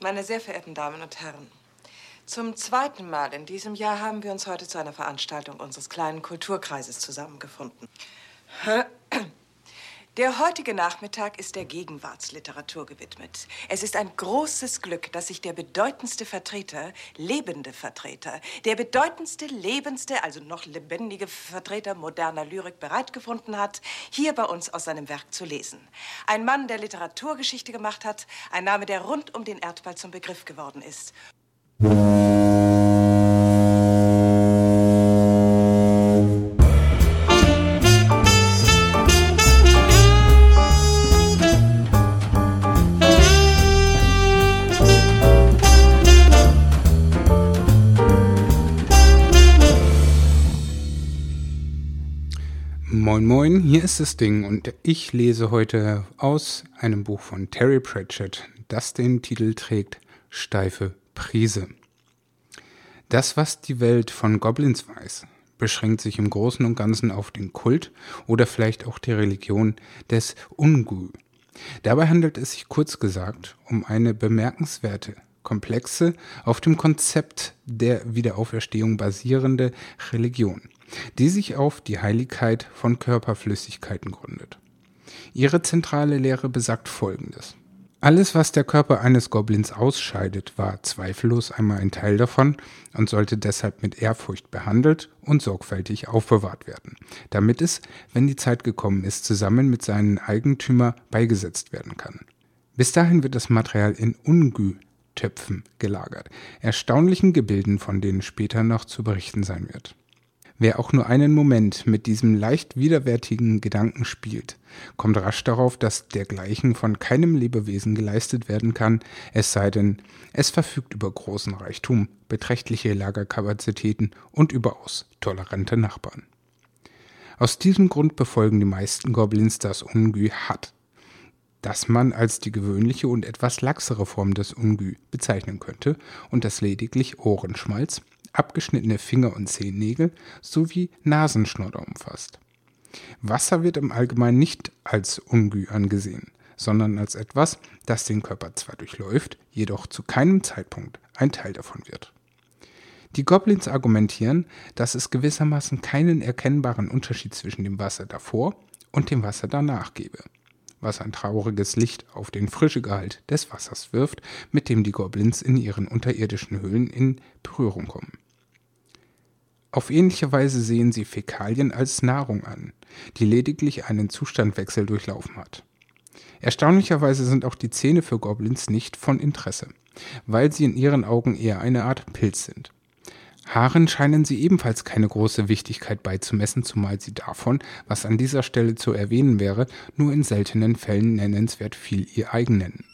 Meine sehr verehrten Damen und Herren, zum zweiten Mal in diesem Jahr haben wir uns heute zu einer Veranstaltung unseres kleinen Kulturkreises zusammengefunden. Der heutige Nachmittag ist der Gegenwartsliteratur gewidmet. Es ist ein großes Glück, dass sich der bedeutendste Vertreter, lebende Vertreter, der bedeutendste, lebendste, also noch lebendige Vertreter moderner Lyrik bereit gefunden hat, hier bei uns aus seinem Werk zu lesen. Ein Mann, der Literaturgeschichte gemacht hat, ein Name, der rund um den Erdball zum Begriff geworden ist. Moin Moin, hier ist das Ding und ich lese heute aus einem Buch von Terry Pratchett, das den Titel trägt Steife Prise. Das, was die Welt von Goblins weiß, beschränkt sich im Großen und Ganzen auf den Kult oder vielleicht auch die Religion des Ungü. Dabei handelt es sich kurz gesagt um eine bemerkenswerte, komplexe, auf dem Konzept der Wiederauferstehung basierende Religion, die sich auf die Heiligkeit von Körperflüssigkeiten gründet. Ihre zentrale Lehre besagt Folgendes: Alles, was der Körper eines Goblins ausscheidet, war zweifellos einmal ein Teil davon und sollte deshalb mit Ehrfurcht behandelt und sorgfältig aufbewahrt werden, damit es, wenn die Zeit gekommen ist, zusammen mit seinem Eigentümer beigesetzt werden kann. Bis dahin wird das Material in Ungü-Töpfen gelagert, erstaunlichen Gebilden, von denen später noch zu berichten sein wird. Wer auch nur einen Moment mit diesem leicht widerwärtigen Gedanken spielt, kommt rasch darauf, dass dergleichen von keinem Lebewesen geleistet werden kann, es sei denn, es verfügt über großen Reichtum, beträchtliche Lagerkapazitäten und überaus tolerante Nachbarn. Aus diesem Grund befolgen die meisten Goblins das Ungü Hat, das man als die gewöhnliche und etwas laxere Form des Ungü bezeichnen könnte und das lediglich Ohrenschmalz, abgeschnittene Finger- und Zehennägel sowie Nasenschnodder umfasst. Wasser wird im Allgemeinen nicht als Ungü angesehen, sondern als etwas, das den Körper zwar durchläuft, jedoch zu keinem Zeitpunkt ein Teil davon wird. Die Goblins argumentieren, dass es gewissermaßen keinen erkennbaren Unterschied zwischen dem Wasser davor und dem Wasser danach gebe, was ein trauriges Licht auf den Frischegehalt des Wassers wirft, mit dem die Goblins in ihren unterirdischen Höhlen in Berührung kommen. Auf ähnliche Weise sehen sie Fäkalien als Nahrung an, die lediglich einen Zustandwechsel durchlaufen hat. Erstaunlicherweise sind auch die Zähne für Goblins nicht von Interesse, weil sie in ihren Augen eher eine Art Pilz sind. Haaren scheinen sie ebenfalls keine große Wichtigkeit beizumessen, zumal sie davon, was an dieser Stelle zu erwähnen wäre, nur in seltenen Fällen nennenswert viel ihr eigen nennen.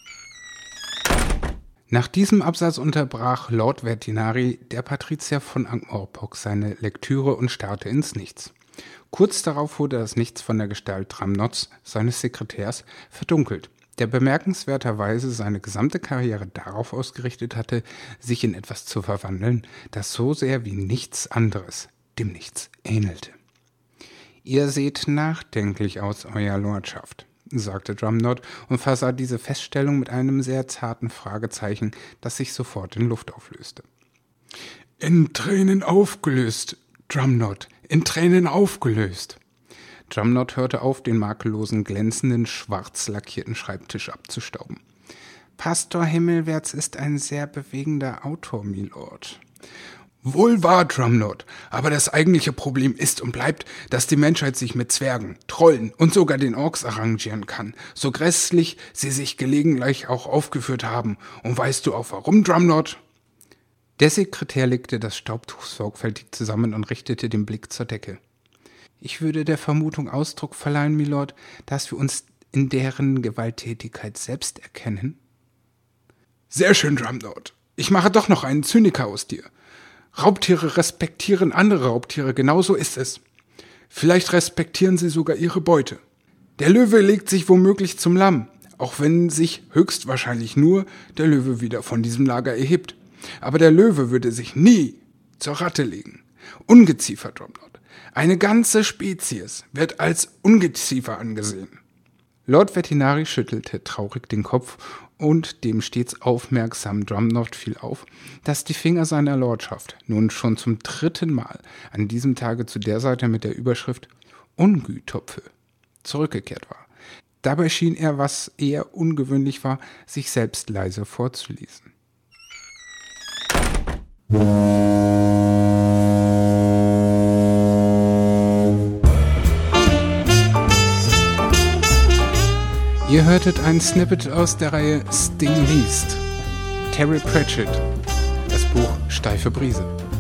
Nach diesem Absatz unterbrach Lord Vertinari, der Patrizier von Ankh-Morpork, seine Lektüre und starrte ins Nichts. Kurz darauf wurde das Nichts von der Gestalt Dramnots, seines Sekretärs, verdunkelt, der bemerkenswerterweise seine gesamte Karriere darauf ausgerichtet hatte, sich in etwas zu verwandeln, das so sehr wie nichts anderes dem Nichts ähnelte. »Ihr seht nachdenklich aus, Euer Lordschaft«, sagte Drumnod und versah diese Feststellung mit einem sehr zarten Fragezeichen, das sich sofort in Luft auflöste. »In Tränen aufgelöst, Drumnod, in Tränen aufgelöst.« Drumnod hörte auf, den makellosen, glänzenden, schwarz lackierten Schreibtisch abzustauben. »Pastor Himmelwärts ist ein sehr bewegender Autor, Milord.« »Wohl wahr, Drumnod, aber das eigentliche Problem ist und bleibt, dass die Menschheit sich mit Zwergen, Trollen und sogar den Orks arrangieren kann, so grässlich sie sich gelegentlich auch aufgeführt haben. Und weißt du auch warum, Drumnod?« Der Sekretär legte das Staubtuch sorgfältig zusammen und richtete den Blick zur Decke. »Ich würde der Vermutung Ausdruck verleihen, Milord, dass wir uns in deren Gewalttätigkeit selbst erkennen.« »Sehr schön, Drumnod. Ich mache doch noch einen Zyniker aus dir. Raubtiere respektieren andere Raubtiere, genauso ist es. Vielleicht respektieren sie sogar ihre Beute. Der Löwe legt sich womöglich zum Lamm, auch wenn sich höchstwahrscheinlich nur der Löwe wieder von diesem Lager erhebt. Aber der Löwe würde sich nie zur Ratte legen. Ungeziefer, Drumnod. Eine ganze Spezies wird als Ungeziefer angesehen.« Lord Vertinari schüttelte traurig den Kopf und dem stets aufmerksamen Drumnod fiel auf, dass die Finger seiner Lordschaft nun schon zum 3. Mal an diesem Tage zu der Seite mit der Überschrift Ungütopfe zurückgekehrt war. Dabei schien er, was eher ungewöhnlich war, sich selbst leise vorzulesen. Ihr hörtet ein Snippet aus der Reihe Sting liest. Terry Pratchett, das Buch Steife Brise.